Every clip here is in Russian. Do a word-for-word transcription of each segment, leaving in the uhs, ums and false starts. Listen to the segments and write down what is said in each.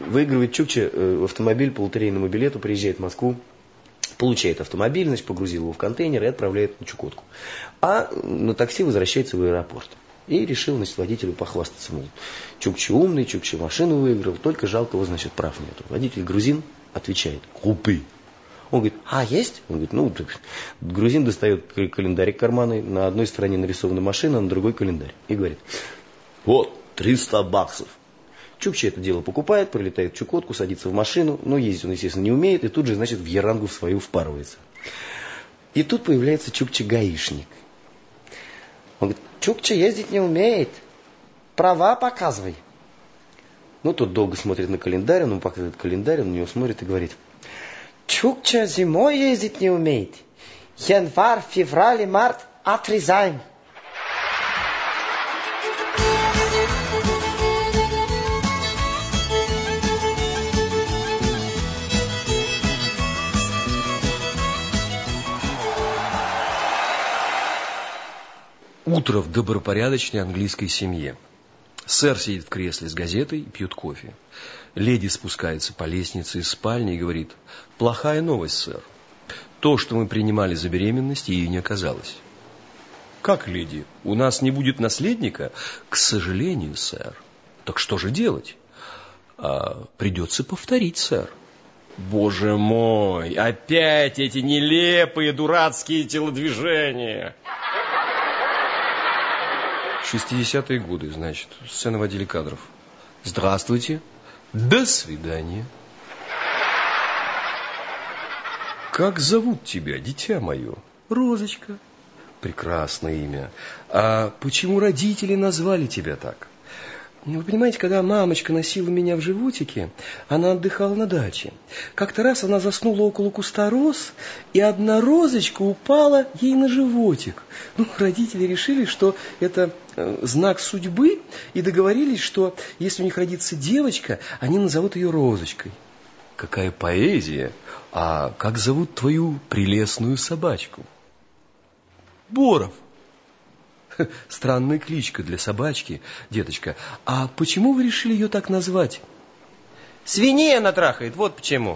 выигрывает Чукча автомобиль по лотерейному билету, приезжает в Москву, получает автомобиль, значит, погрузил его в контейнер и отправляет на Чукотку. А на такси возвращается в аэропорт. И решил, значит, водителю похвастаться, мол, Чукча умный, Чукча машину выиграл, только жалко его, значит, прав нету. Водитель грузин отвечает: «Купи». Он говорит: «А, есть?» Он говорит: «Ну, грузин достает календарик карманный, на одной стороне нарисована машина, на другой календарь. И говорит: вот, триста баксов. Чукча это дело покупает, прилетает в Чукотку, садится в машину, но ездить он, естественно, не умеет, и тут же, значит, в ярангу в свою впарывается. И тут появляется Чукча-гаишник. Он говорит: Чукча ездить не умеет, права показывай. Ну, тот долго смотрит на календарь, он ему показывает календарь, он на него смотрит и говорит: Чукча зимой ездить не умеет. Январь, февраль и март отрезаем. Утро в добропорядочной английской семье. Сэр сидит в кресле с газетой и пьет кофе. Леди спускается по лестнице из спальни и говорит: плохая новость, сэр. То, что мы принимали за беременность, ей не оказалось. Как, леди? У нас не будет наследника? К сожалению, сэр. Так что же делать? А, придется повторить, сэр. Боже мой, опять эти нелепые дурацкие телодвижения. шестидесятые годы, значит, сцена в отделе кадров. Здравствуйте. До свидания. Как зовут тебя, дитя мое? Розочка. Прекрасное имя. А почему родители назвали тебя так? Вы понимаете, когда мамочка носила меня в животике, она отдыхала на даче. Как-то раз она заснула около куста роз, и одна розочка упала ей на животик. Ну, родители решили, что это э, знак судьбы, и договорились, что если у них родится девочка, они назовут ее Розочкой. Какая поэзия! А как зовут твою прелестную собачку? Боров. Странная кличка для собачки, деточка. А почему вы решили ее так назвать? Свиней она трахает, вот почему.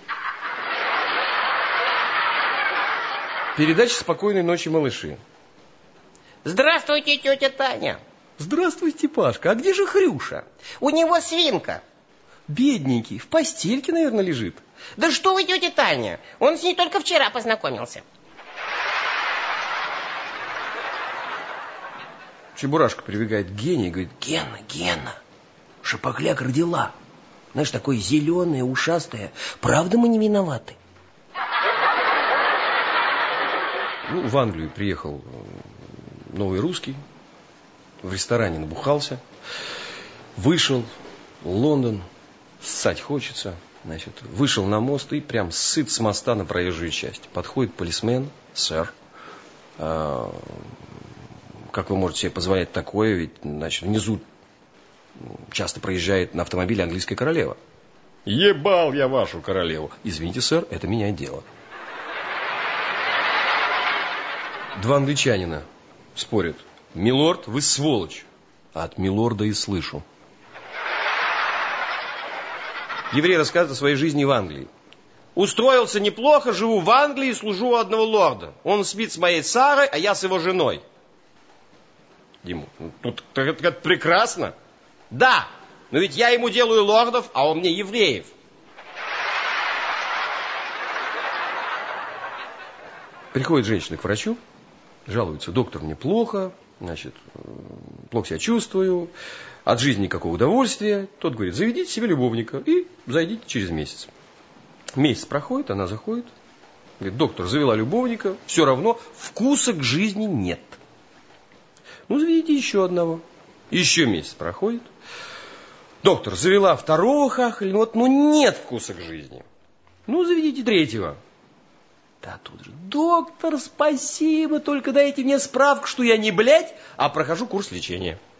Передача «Спокойной ночи, малыши». Здравствуйте, тетя Таня. Здравствуйте, Пашка. А где же Хрюша? У него свинка. Бедненький, в постельке, наверное, лежит. Да что вы, тетя Таня, он с ней только вчера познакомился. Чебурашка прибегает к Гене и говорит: Гена, Гена, Шапокляк родила. Знаешь, такое зеленое, ушастое. Правда, мы не виноваты? Ну, в Англию приехал новый русский, в ресторане набухался, вышел в Лондон, ссать хочется, значит, вышел на мост и прям сыт с моста на проезжую часть. Подходит полисмен: сэр, а, как вы можете себе позволять такое, ведь, значит, внизу часто проезжает на автомобиле английская королева. Ебал я вашу королеву. Извините, сэр, это меняет дело. Два англичанина спорят: милорд, вы сволочь. А от милорда и слышу. Еврей рассказывает о своей жизни в Англии. Устроился неплохо, живу в Англии, служу у одного лорда. Он спит с моей Сарой, а я с его женой. Ему: ну, это, это прекрасно. Да, но ведь я ему делаю лордов, а он мне евреев. Приходит женщина к врачу, жалуется: доктор, мне плохо, значит, плохо себя чувствую, от жизни никакого удовольствия. Тот говорит: заведите себе любовника и зайдите через месяц. Месяц проходит, она заходит, говорит: доктор, завела любовника, все равно вкуса к жизни нет. Ну, заведите еще одного. Еще месяц проходит. Доктор, завела второго хахаля, вот, ну, нет вкуса к жизни. Ну, заведите третьего. Да тут же: доктор, спасибо, только дайте мне справку, что я не блядь, а прохожу курс лечения.